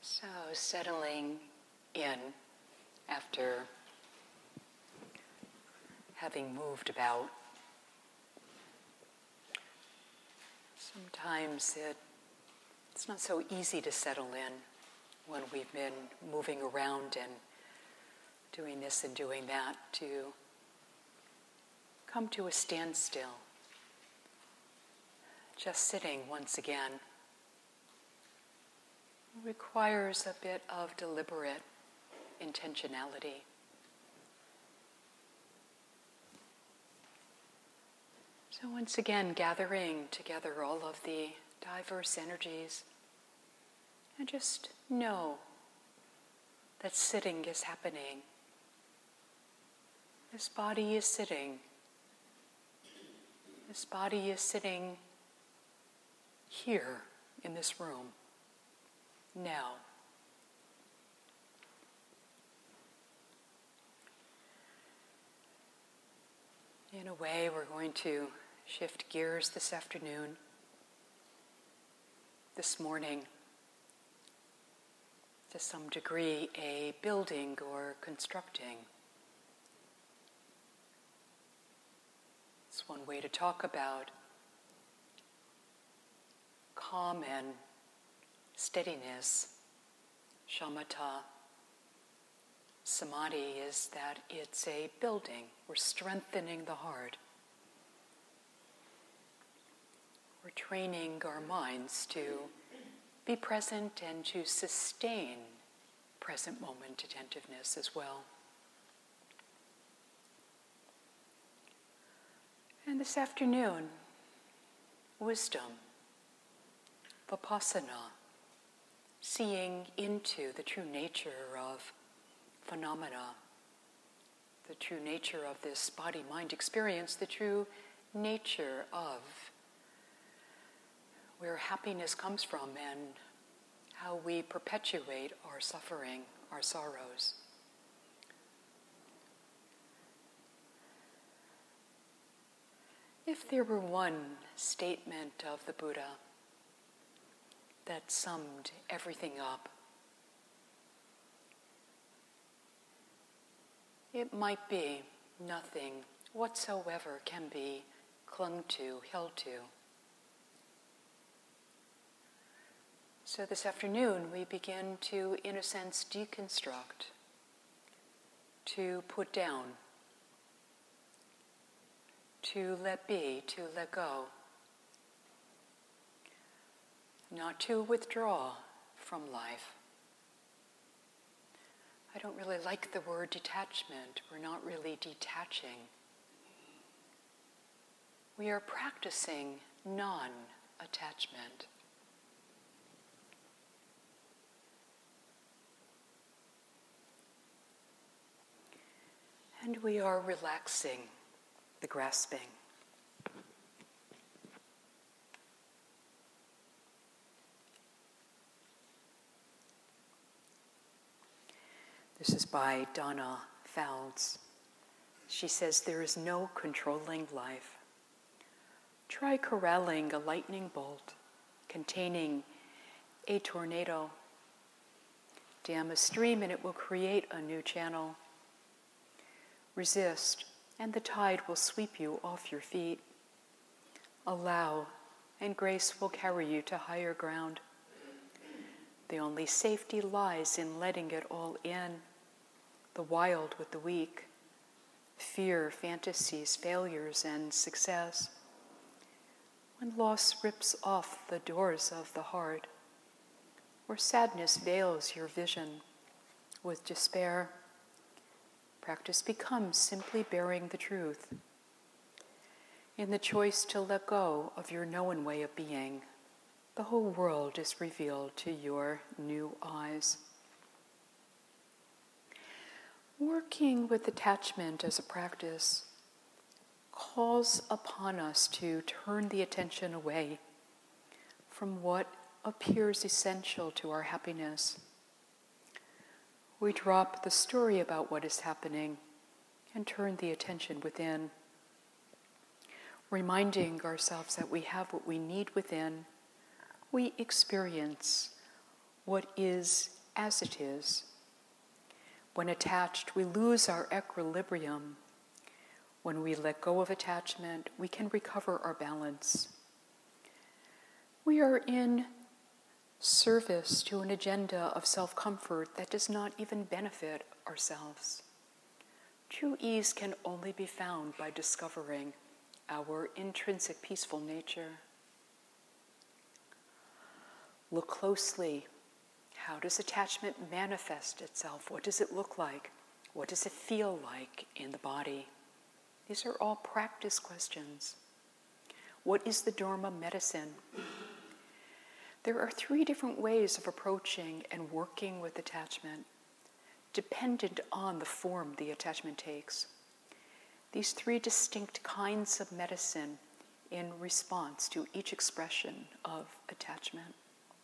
So settling in after having moved about. Sometimes it's not so easy to settle in when we've been moving around and doing this and doing that, to come to a standstill. Just sitting once again requires a bit of deliberate intentionality. So once again, gathering together all of the diverse energies, and just know that sitting is happening. This body is sitting. This body is sitting here in this room, now. In a way, we're going to shift gears this afternoon, this morning, to some degree, a building or constructing. It's one way to talk about calm and steadiness, shamatha. Samadhi is that it's a building. We're strengthening the heart. We're training our minds to be present and to sustain present moment attentiveness as well. And this afternoon, wisdom, vipassana, seeing into the true nature of phenomena, the true nature of this body-mind experience, the true nature of where happiness comes from and how we perpetuate our suffering, our sorrows. If there were one statement of the Buddha that summed everything up, it might be nothing whatsoever can be clung to, held to. So this afternoon we begin to, in a sense, deconstruct, to put down, to let be, to let go, not to withdraw from life. I don't really like the word detachment. We're not really detaching. We are practicing non-attachment. And we are relaxing the grasping. This is by Donna Fouts. She says, "There is no controlling life. Try corralling a lightning bolt containing a tornado. Dam a stream and it will create a new channel. Resist, and the tide will sweep you off your feet. Allow, and grace will carry you to higher ground. The only safety lies in letting it all in, the wild with the weak, fear, fantasies, failures, and success. When loss rips off the doors of the heart, or sadness veils your vision with despair, practice becomes simply bearing the truth. In the choice to let go of your known way of being, the whole world is revealed to your new eyes." Working with attachment as a practice calls upon us to turn the attention away from what appears essential to our happiness. We drop the story about what is happening and turn the attention within, reminding ourselves that we have what we need within. We experience what is as it is. When attached, we lose our equilibrium. When we let go of attachment, we can recover our balance. We are in service to an agenda of self-comfort that does not even benefit ourselves. True ease can only be found by discovering our intrinsic peaceful nature. Look closely. How does attachment manifest itself? What does it look like? What does it feel like in the body? These are all practice questions. What is the Dharma medicine? There are 3 different ways of approaching and working with attachment, dependent on the form the attachment takes. These 3 distinct kinds of medicine in response to each expression of attachment.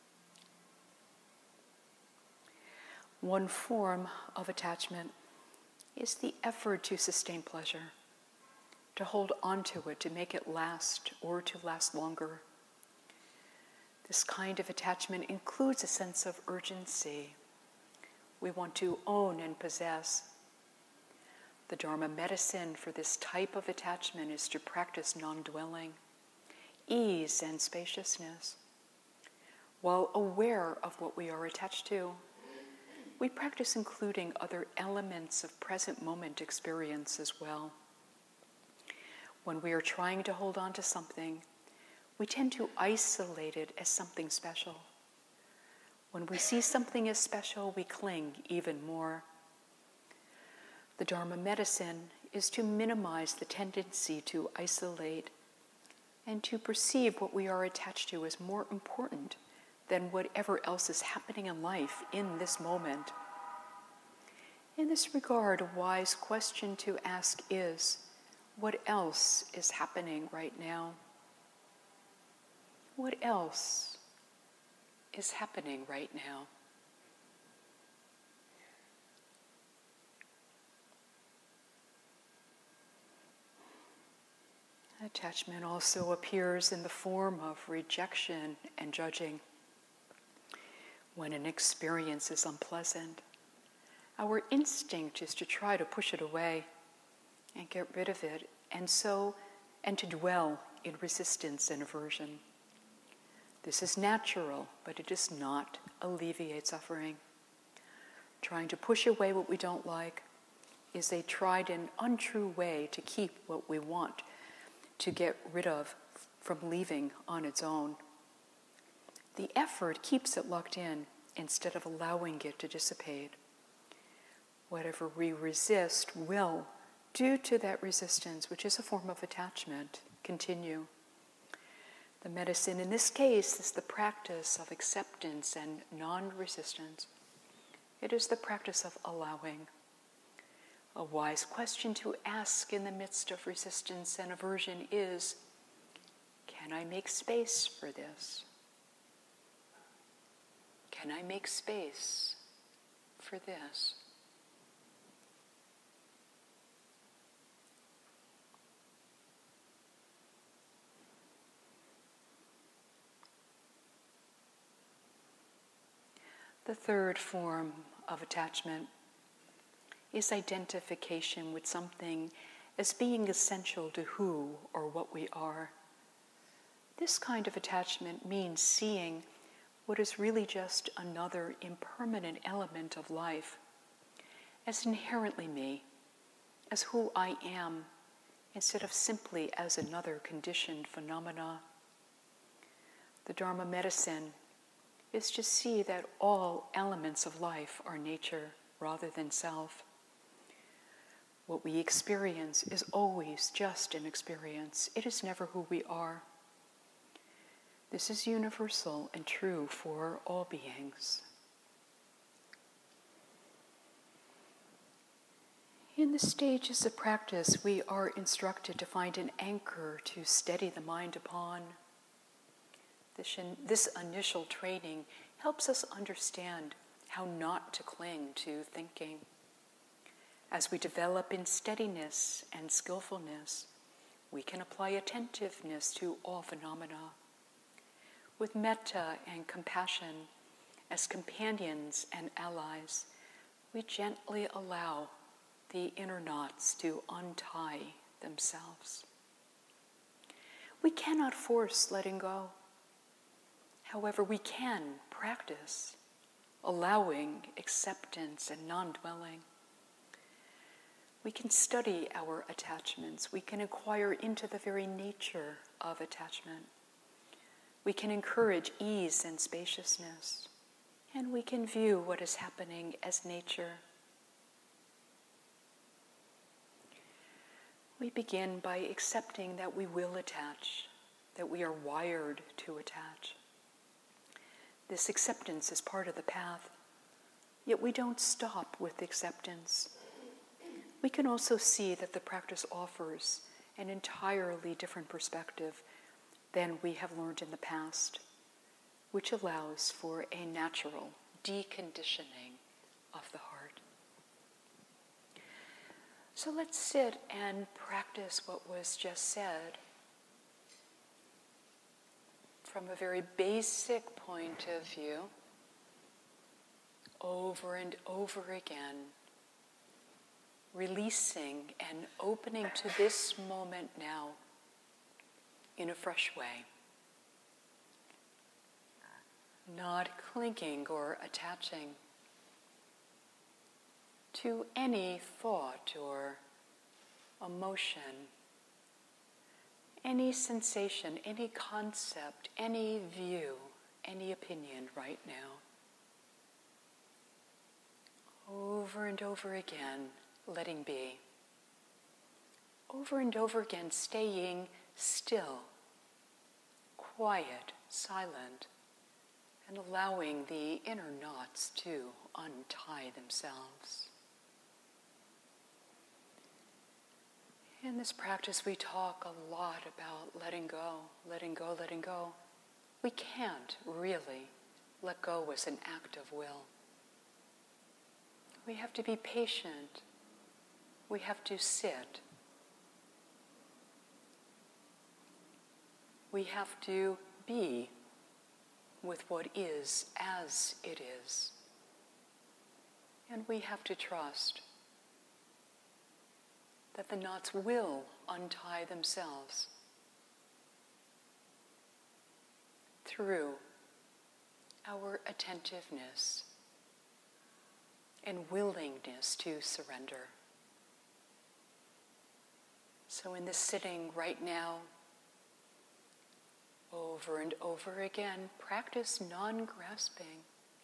One form of attachment is the effort to sustain pleasure, to hold on to it, to make it last or to last longer. This kind of attachment includes a sense of urgency. We want to own and possess. The Dharma medicine for this type of attachment is to practice non-dwelling, ease and spaciousness. While aware of what we are attached to, we practice including other elements of present moment experience as well. When we are trying to hold on to something, we tend to isolate it as something special. When we see something as special, we cling even more. The Dharma medicine is to minimize the tendency to isolate and to perceive what we are attached to as more important than whatever else is happening in life in this moment. In this regard, a wise question to ask is, what else is happening right now? What else is happening right now? Attachment also appears in the form of rejection and judging. When an experience is unpleasant, our instinct is to try to push it away and get rid of it, and to dwell in resistance and aversion. This is natural, but it does not alleviate suffering. Trying to push away what we don't like is a tried and untrue way to keep what we want to get rid of from leaving on its own. The effort keeps it locked in instead of allowing it to dissipate. Whatever we resist will, due to that resistance, which is a form of attachment, continue. The medicine in this case is the practice of acceptance and non-resistance. It is the practice of allowing. A wise question to ask in the midst of resistance and aversion is, can I make space for this? Can I make space for this? The third form of attachment is identification with something as being essential to who or what we are. This kind of attachment means seeing what is really just another impermanent element of life as inherently me, as who I am, instead of simply as another conditioned phenomena. The Dharma medicine is to see that all elements of life are nature rather than self. What we experience is always just an experience. It is never who we are. This is universal and true for all beings. In the stages of practice, we are instructed to find an anchor to steady the mind upon. This initial training helps us understand how not to cling to thinking. As we develop in steadiness and skillfulness, we can apply attentiveness to all phenomena. With metta and compassion, as companions and allies, we gently allow the inner knots to untie themselves. We cannot force letting go. However, we can practice allowing acceptance and non-dwelling. We can study our attachments. We can inquire into the very nature of attachment. We can encourage ease and spaciousness. And we can view what is happening as nature. We begin by accepting that we will attach, that we are wired to attach. This acceptance is part of the path, yet we don't stop with acceptance. We can also see that the practice offers an entirely different perspective than we have learned in the past, which allows for a natural deconditioning of the heart. So let's sit and practice what was just said from a very basic point of view, over and over again, releasing and opening to this moment now in a fresh way. Not clinging or attaching to any thought or emotion, any sensation, any concept, any view, any opinion right now. Over and over again, letting be. Over and over again, staying still, quiet, silent, and allowing the inner knots to untie themselves. In this practice, we talk a lot about letting go, letting go, letting go. We can't really let go as an act of will. We have to be patient. We have to sit. We have to be with what is as it is. And we have to trust that the knots will untie themselves through our attentiveness and willingness to surrender. So in this sitting right now, over and over again, practice non-grasping.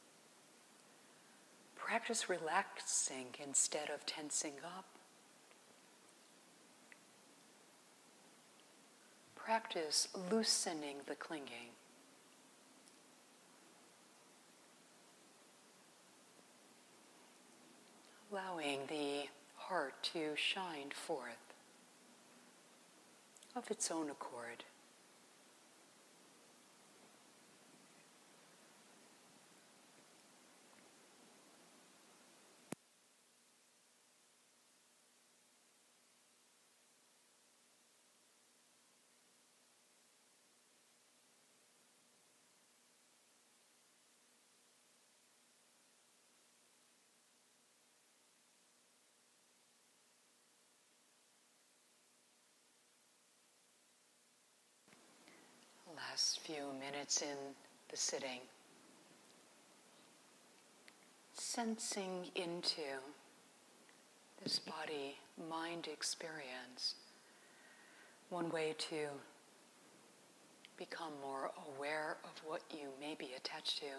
Practice relaxing instead of tensing up. Practice loosening the clinging. Allowing the heart to shine forth of its own accord. Last few minutes in the sitting, sensing into this body-mind experience. One way to become more aware of what you may be attached to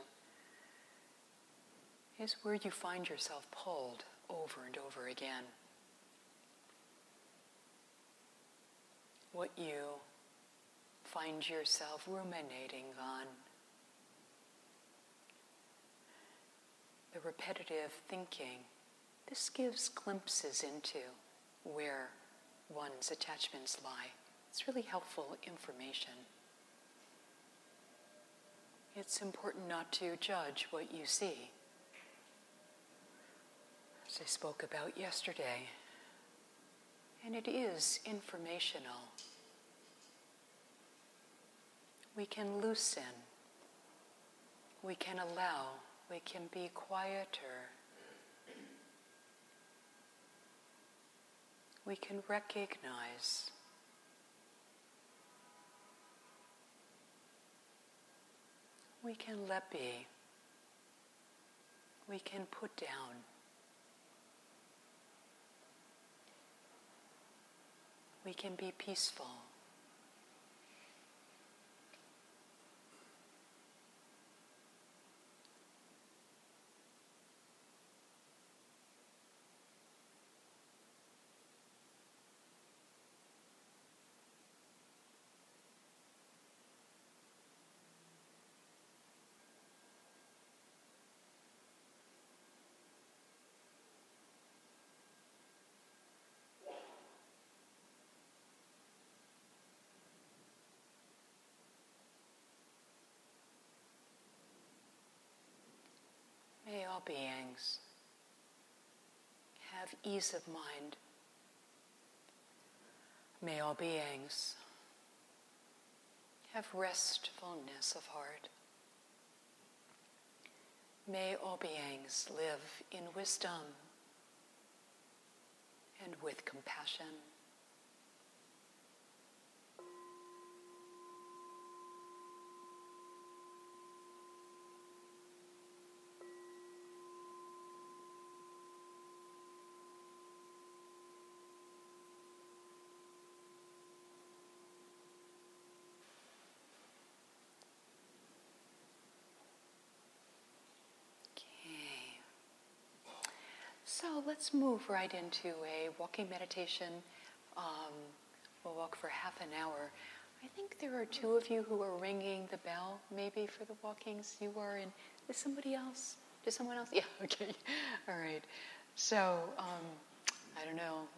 is where you find yourself pulled over and over again. What you find yourself ruminating on. The repetitive thinking. This gives glimpses into where one's attachments lie. It's really helpful information. It's important not to judge what you see. As I spoke about yesterday, and it is informational. We can loosen, we can allow We can be quieter. We can recognize. We can let be. We can put down. We can be peaceful. May all beings have ease of mind. May all beings have restfulness of heart. May all beings live in wisdom and with compassion. So let's move right into a walking meditation. We'll walk for half an hour. I think there are two of you who are ringing the bell, maybe for the walkings. You are in. Is somebody else? Does someone else? Yeah, okay. All right. So, I don't know.